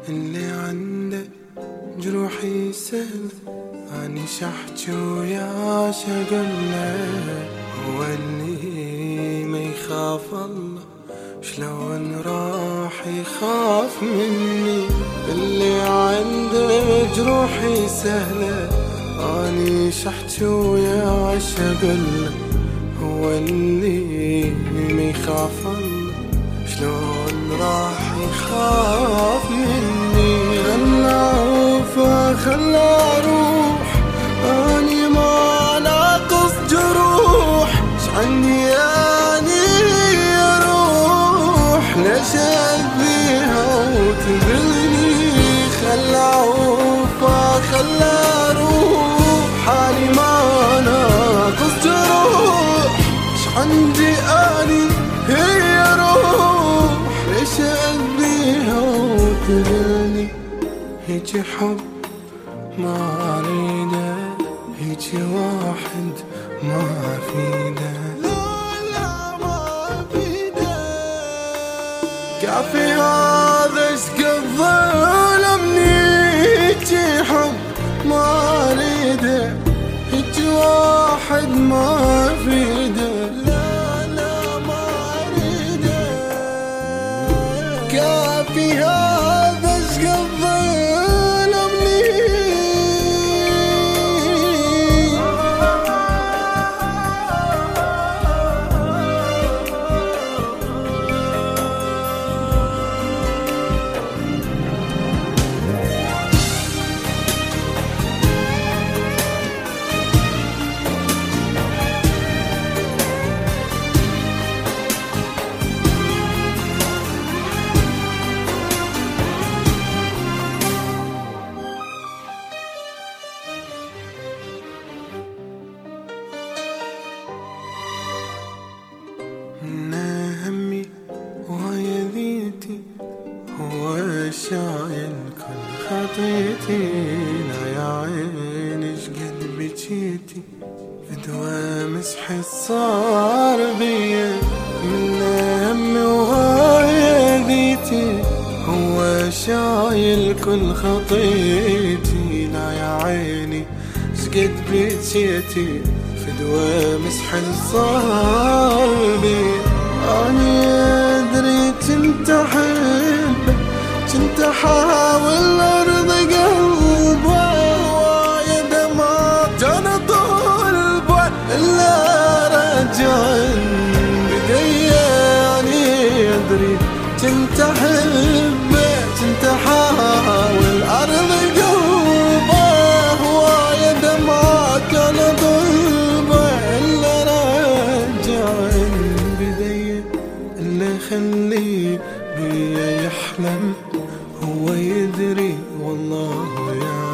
اللي عنده جروحي سهل اني شحجي ويا شقله. هو اللي ما يخاف الله شلون راح يخاف مني. اللي عنده جروحي سهله اني شحجي ويا شقله. هو اللي ما يخاف الله شلون راح يخاف مني. خلى اروح اني ما ناقص جروح. شعني اني اروح ليش اذيها وتذلني. خلى اروح اني ما ناقص جروح. شعندي اني هي روح ليش اذيها وتذلني. هيجي حب ما اريده، هيجي واحد ما افيده. لا ما افيده. كافي هذا شقد ظلمني. هيجي حب ما اريده، هيجي واحد ما افيده. لا ما اريده. كافي هذا شقد همي وهي ذيتي. هو شايل كل خطيتي. لا يا عيني شقد بجيتي. فدوى مسحي صار بيا. من همي وهي ذيتي. هو شايل كل خطيتي. لا يا عيني شقد بجيتي. فدوى مسحي صار بيا. أني أدري كنت أحبه، كنت أحاول أرضي قلبه. وايد ما كان طلبه إلا رجع بدي. أني أدري كنت أحبه، كنت أحاول أرضي قلبه. وايد ما كان طلبه إلا رجع بدي. اللي خليه بيا يحلم هو يدري والله يا